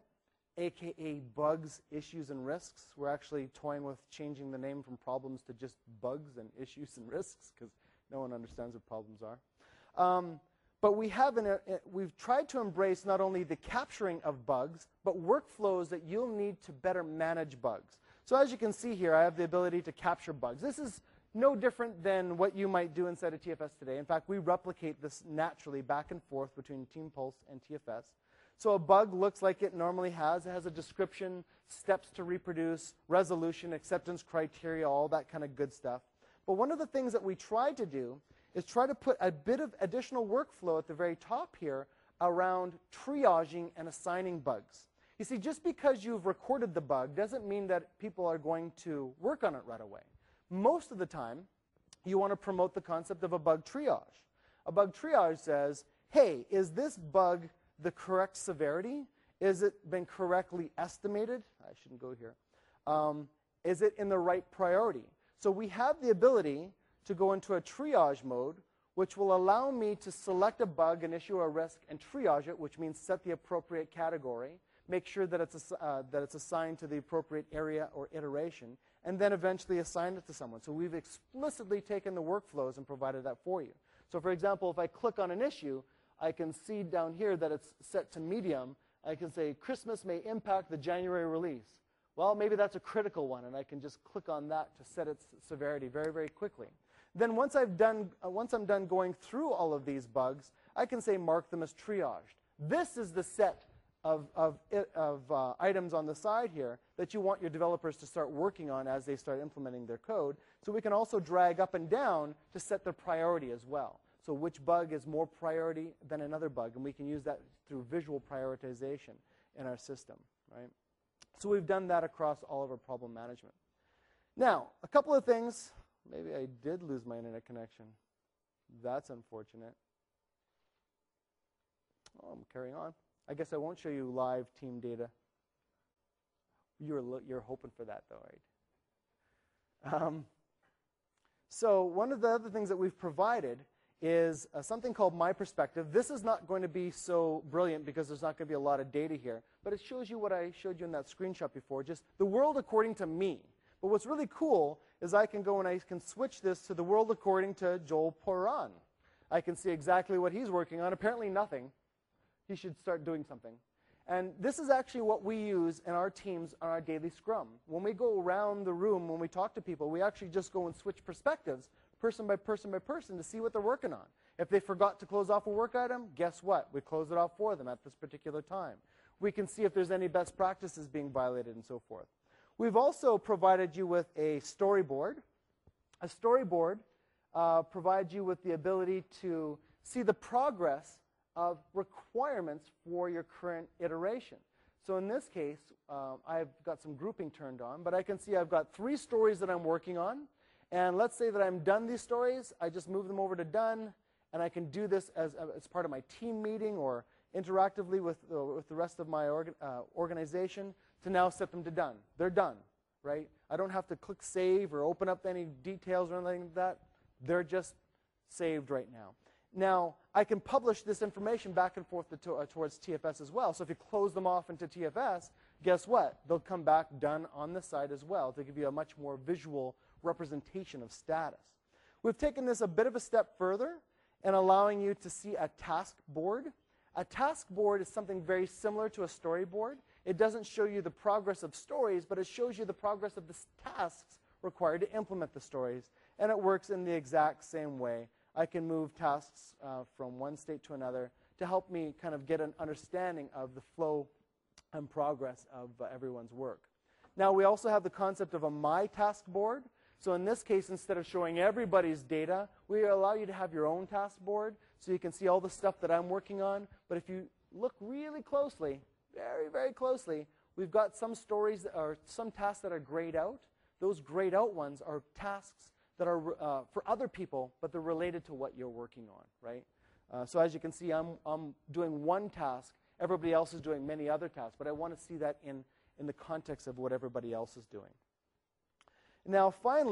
aka bugs, issues, and risks. We're actually toying with changing the name from problems to just bugs and issues and risks, because no one understands what problems are. Um, but we have an, uh, we've tried to embrace not only the capturing of bugs, but workflows that you'll need to better manage bugs. So as you can see here, I have the ability to capture bugs. This is no different than what you might do inside of T F S today. In fact, we replicate this naturally back and forth between TeamPulse and T F S. So a bug looks like it normally has. It has a description, steps to reproduce, resolution, acceptance criteria, all that kind of good stuff. But one of the things that we try to do is try to put a bit of additional workflow at the very top here around triaging and assigning bugs. You see, just because you've recorded the bug doesn't mean that people are going to work on it right away. Most of the time, you want to promote the concept of a bug triage. A bug triage says, hey, is this bug the correct severity? Is it been correctly estimated? I shouldn't go here. Um, is it in the right priority? So we have the ability to go into a triage mode, which will allow me to select a bug and issue a risk and triage it, which means set the appropriate category, make sure that it's, uh, that it's assigned to the appropriate area or iteration, and then eventually assign it to someone. So we've explicitly taken the workflows and provided that for you. So for example, if I click on an issue, I can see down here that it's set to medium. I can say Christmas may impact the January release. Well, maybe that's a critical one, and I can just click on that to set its severity very, very quickly. Then once, I've done, uh, once I'm done going through all of these bugs, I can say mark them as triaged. This is the set of, of, it, of uh, items on the side here that you want your developers to start working on as they start implementing their code. So we can also drag up and down to set their priority as well. So which bug is more priority than another bug, and we can use that through visual prioritization in our system, right? So we've done that across all of our problem management. Now, a couple of things. Maybe I did lose my internet connection. That's unfortunate. Oh, I'm carrying on. I guess I won't show you live team data. You're, you're hoping for that, though, right? Um, so one of the other things that we've provided is uh, something called My Perspective. This is not going to be so brilliant because there's not going to be a lot of data here, but it shows you what I showed you in that screenshot before, just the world according to me. But what's really cool is I can go and I can switch this to the world according to Joel Poran. I can see exactly what he's working on. Apparently nothing. He should start doing something. And this is actually what we use in our teams on our daily scrum. When we go around the room, when we talk to people, we actually just go and switch perspectives, person by person by person, to see what they're working on. If they forgot to close off a work item, guess what? We close it off for them at this particular time. We can see if there's any best practices being violated and so forth. We've also provided you with a storyboard. A storyboard uh, provides you with the ability to see the progress of requirements for your current iteration. So in this case, um, I've got some grouping turned on, but I can see I've got three stories that I'm working on. And let's say that I'm done these stories. I just move them over to done, and I can do this as, as part of my team meeting or interactively with, uh, with the rest of my orga uh, organization to now set them to done. They're done, right? I don't have to click save or open up any details or anything like that. They're just saved right now. Now, I can publish this information back and forth to, uh, towards T F S as well. So if you close them off into T F S, guess what? They'll come back done on the side as well to give you a much more visual representation of status. We've taken this a bit of a step further in allowing you to see a task board. A task board is something very similar to a storyboard. It doesn't show you the progress of stories, but it shows you the progress of the tasks required to implement the stories. And it works in the exact same way. I can move tasks uh, from one state to another to help me kind of get an understanding of the flow and progress of uh, everyone's work. Now, we also have the concept of a My Task board. So in this case, instead of showing everybody's data, we allow you to have your own task board so you can see all the stuff that I'm working on. But if you look really closely, very, very closely, we've got some stories or some tasks that are grayed out. Those grayed out ones are tasks that are uh, for other people, but they're related to what you're working on, right? Uh, so as you can see, I'm, I'm doing one task. Everybody else is doing many other tasks, but I want to see that in, in the context of what everybody else is doing. Now, finally,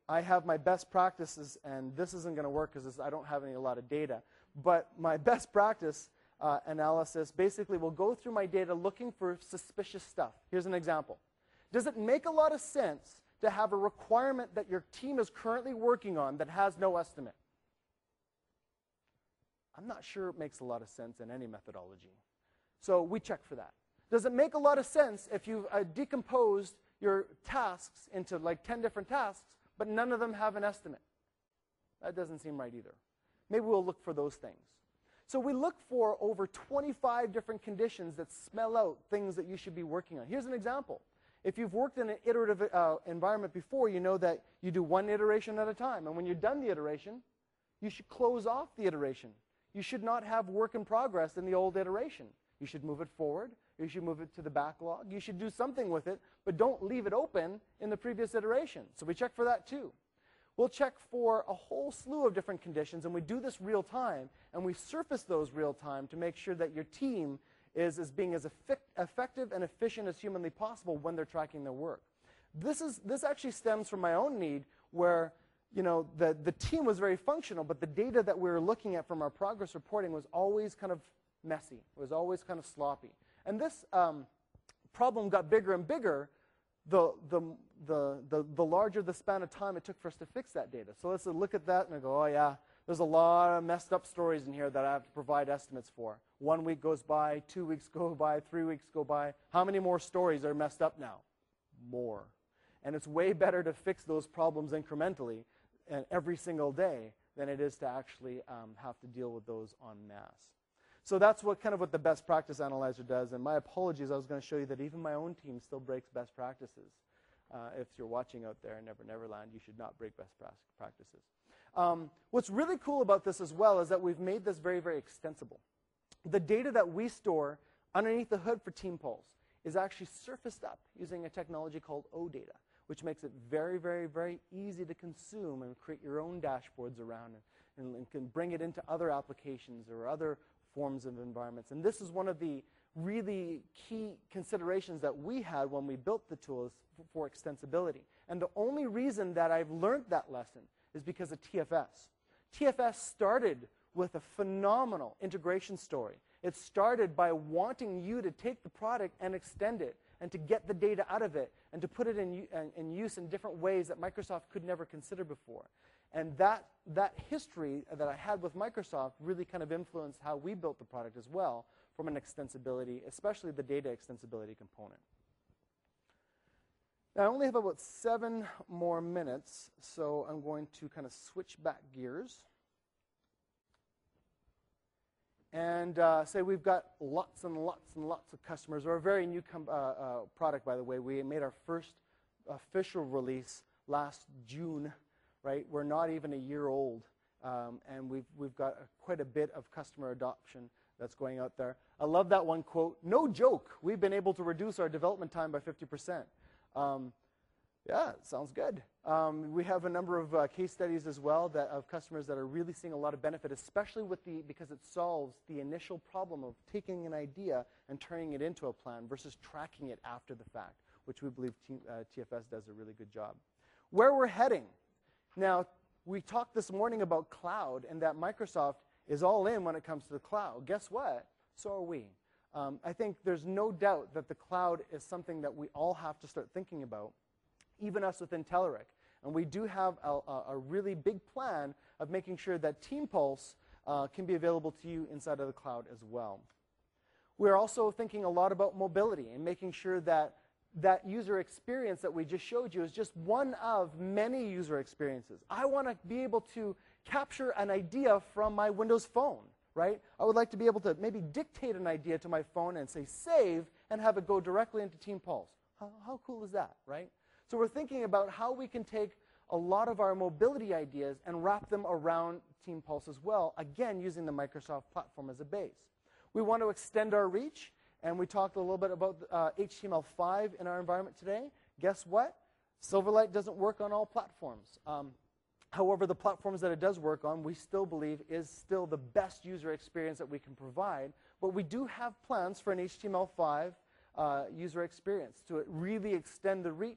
I have my best practices, and this isn't going to work because I don't have any a lot of data. But my best practice uh, analysis basically will go through my data looking for suspicious stuff. Here's an example. Does it make a lot of sense to have a requirement that your team is currently working on that has no estimate? I'm not sure it makes a lot of sense in any methodology. So we check for that. Does it make a lot of sense if you've uh, decomposed your tasks into like ten different tasks, but none of them have an estimate? That doesn't seem right either. Maybe we'll look for those things. So we look for over twenty-five different conditions that smell out things that you should be working on. Here's an example. If you've worked in an iterative uh, environment before, you know that you do one iteration at a time. And when you're done the iteration, you should close off the iteration. You should not have work in progress in the old iteration. You should move it forward. You should move it to the backlog. You should do something with it, but don't leave it open in the previous iteration. So we check for that too. We'll check for a whole slew of different conditions, and we do this real time, and we surface those real time to make sure that your team is, is being as effective and efficient as humanly possible when they're tracking their work. This, is, this actually stems from my own need where you know, the, the team was very functional, but the data that we were looking at from our progress reporting was always kind of messy. It was always kind of sloppy. And this um, problem got bigger and bigger the, the, the, the, the larger the span of time it took for us to fix that data. So let's look at that and I go, oh yeah, there's a lot of messed up stories in here that I have to provide estimates for. One week goes by, two weeks go by, three weeks go by. How many more stories are messed up now? More. And it's way better to fix those problems incrementally and every single day than it is to actually um, have to deal with those en masse. So that's what kind of what the best practice analyzer does. And my apologies, I was going to show you that even my own team still breaks best practices. Uh, if you're watching out there in Never Never Land, you should not break best practices. Um, what's really cool about this as well is that we've made this very, very extensible. The data that we store underneath the hood for TeamPulse is actually surfaced up using a technology called OData, which makes it very, very, very easy to consume and create your own dashboards around it, and, and can bring it into other applications or other forms of environments. And this is one of the really key considerations that we had when we built the tools for extensibility. And the only reason that I've learned that lesson is because of T F S. T F S started with a phenomenal integration story. It started by wanting you to take the product and extend it and to get the data out of it and to put it in, in use in different ways that Microsoft could never consider before. And that, that history that I had with Microsoft really kind of influenced how we built the product as well from an extensibility, especially the data extensibility component. Now, I only have about seven more minutes, so I'm going to kind of switch back gears. And uh, say we've got lots and lots and lots of customers. We're a very new com uh, uh, product, by the way. We made our first official release last June, right? We're not even a year old, um, and we've, we've got a, quite a bit of customer adoption that's going out there. I love that one quote. No joke, we've been able to reduce our development time by fifty percent. Um, yeah, sounds good. Um, we have a number of uh, case studies as well that of customers that are really seeing a lot of benefit, especially with the because it solves the initial problem of taking an idea and turning it into a plan versus tracking it after the fact, which we believe T, uh, T F S does a really good job. Where we're heading. Now, we talked this morning about cloud and that Microsoft is all in when it comes to the cloud. Guess what? So are we. Um, I think there's no doubt that the cloud is something that we all have to start thinking about, even us within Telerik. And we do have a, a, a really big plan of making sure that TeamPulse uh, can be available to you inside of the cloud as well. We're also thinking a lot about mobility and making sure that that user experience that we just showed you is just one of many user experiences. I want to be able to capture an idea from my Windows phone, right? I would like to be able to maybe dictate an idea to my phone and say save and have it go directly into TeamPulse. How, how cool is that, right? So we're thinking about how we can take a lot of our mobility ideas and wrap them around TeamPulse as well, again, using the Microsoft platform as a base. We want to extend our reach, and we talked a little bit about uh, H T M L five in our environment today. Guess what? Silverlight doesn't work on all platforms. Um, however, the platforms that it does work on, we still believe is still the best user experience that we can provide, but we do have plans for an H T M L five uh, user experience to really extend the reach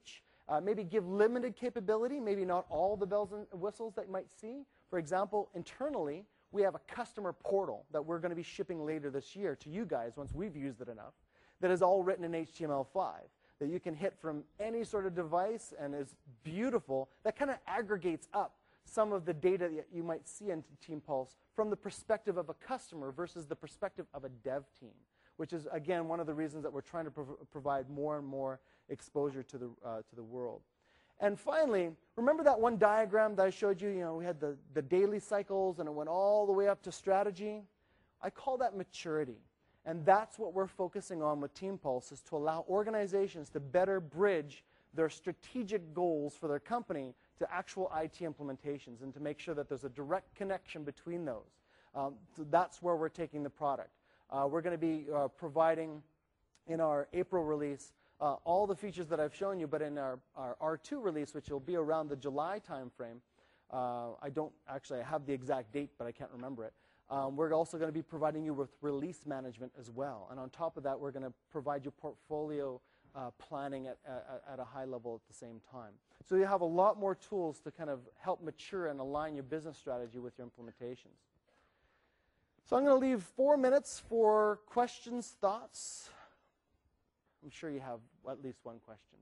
Uh, maybe give limited capability, maybe not all the bells and whistles that you might see. For example, internally, we have a customer portal that we're going to be shipping later this year to you guys once we've used it enough, that is all written in H T M L five, that you can hit from any sort of device and is beautiful, that kind of aggregates up some of the data that you might see in TeamPulse from the perspective of a customer versus the perspective of a dev team, which is, again, one of the reasons that we're trying to prov provide more and more exposure to the, uh, to the world. And finally, remember that one diagram that I showed you? You know, we had the, the daily cycles, and it went all the way up to strategy. I call that maturity. And that's what we're focusing on with TeamPulse, is to allow organizations to better bridge their strategic goals for their company to actual I T implementations, and to make sure that there's a direct connection between those. Um, so that's where we're taking the product. Uh, we're going to be uh, providing in our April release uh, all the features that I've shown you, but in our, our R two release, which will be around the July timeframe, uh, I don't actually I have the exact date, but I can't remember it. Um, we're also going to be providing you with release management as well. And on top of that, we're going to provide you portfolio uh, planning at, at, at a high level at the same time. So you have a lot more tools to kind of help mature and align your business strategy with your implementations. So I'm going to leave four minutes for questions, thoughts. I'm sure you have at least one question.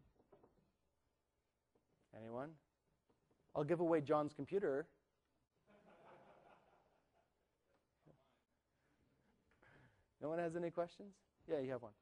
Anyone? I'll give away John's computer. No one has any questions? Yeah, you have one.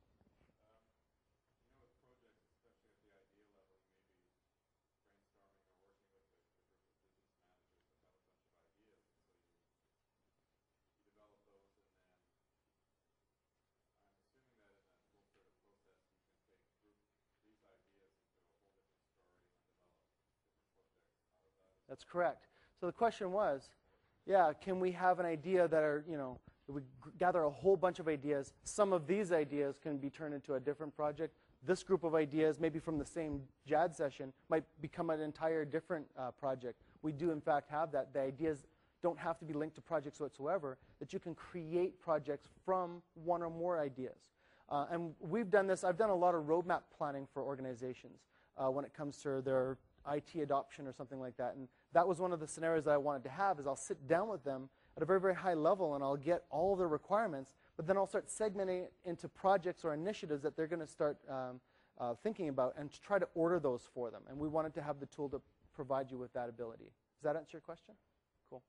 That's correct. So the question was, yeah, can we have an idea that are, you know, we gather a whole bunch of ideas. Some of these ideas can be turned into a different project. This group of ideas, maybe from the same J A D session, might become an entire different uh, project. We do, in fact, have that. The ideas don't have to be linked to projects whatsoever, that you can create projects from one or more ideas. Uh, and we've done this. I've done a lot of roadmap planning for organizations uh, when it comes to their I T adoption or something like that. And that was one of the scenarios that I wanted to have, is I'll sit down with them at a very, very high level, and I'll get all of their requirements, but then I'll start segmenting it into projects or initiatives that they're going to start um, uh, thinking about, and to try to order those for them. And we wanted to have the tool to provide you with that ability. Does that answer your question? Cool.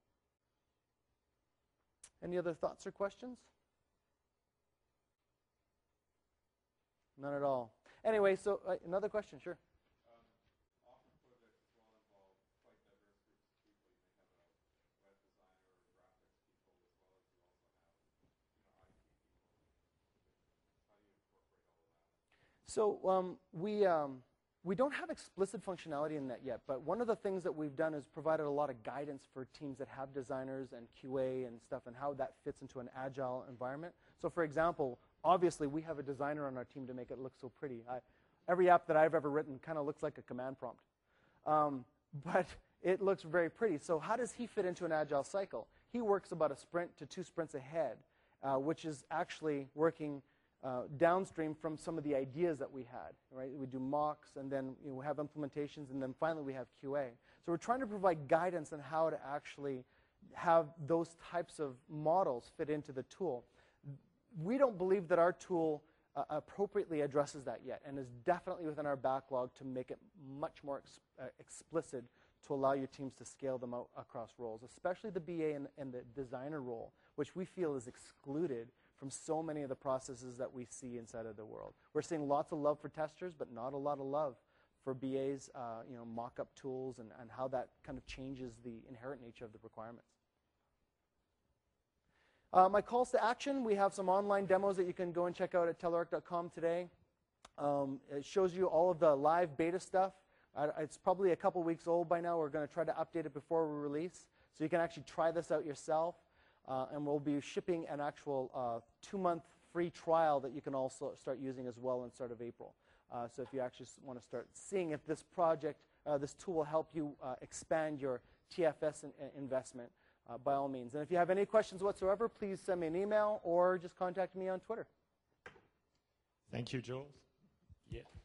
Any other thoughts or questions? None at all. Anyway, so uh, another question, sure. So um, we, um, we don't have explicit functionality in that yet, but one of the things that we've done is provided a lot of guidance for teams that have designers and Q A and stuff, and how that fits into an agile environment. So for example, obviously we have a designer on our team to make it look so pretty. I, every app that I've ever written kind of looks like a command prompt. Um, but it looks very pretty. So how does he fit into an agile cycle? He works about a sprint to two sprints ahead, uh, which is actually working Uh, downstream from some of the ideas that we had, right? We do mocks, and then you know, we have implementations, and then finally we have Q A. So we're trying to provide guidance on how to actually have those types of models fit into the tool. We don't believe that our tool uh, appropriately addresses that yet, and is definitely within our backlog to make it much more ex uh, explicit to allow your teams to scale them out across roles, especially the B A and, and the designer role, which we feel is excluded from so many of the processes that we see inside of the world. We're seeing lots of love for testers, but not a lot of love for B As, uh, you know, mock-up tools, and, and how that kind of changes the inherent nature of the requirements. Uh, my calls to action, we have some online demos that you can go and check out at teleark dot com today. Um, it shows you all of the live beta stuff. Uh, it's probably a couple weeks old by now. We're going to try to update it before we release, so you can actually try this out yourself. Uh, and we'll be shipping an actual uh, two-month free trial that you can also start using as well in start of April. Uh, so if you actually want to start seeing if this project, uh, this tool will help you uh, expand your T F S in, in investment, uh, by all means. And if you have any questions whatsoever, please send me an email or just contact me on Twitter. Thank you, Joel. Yeah.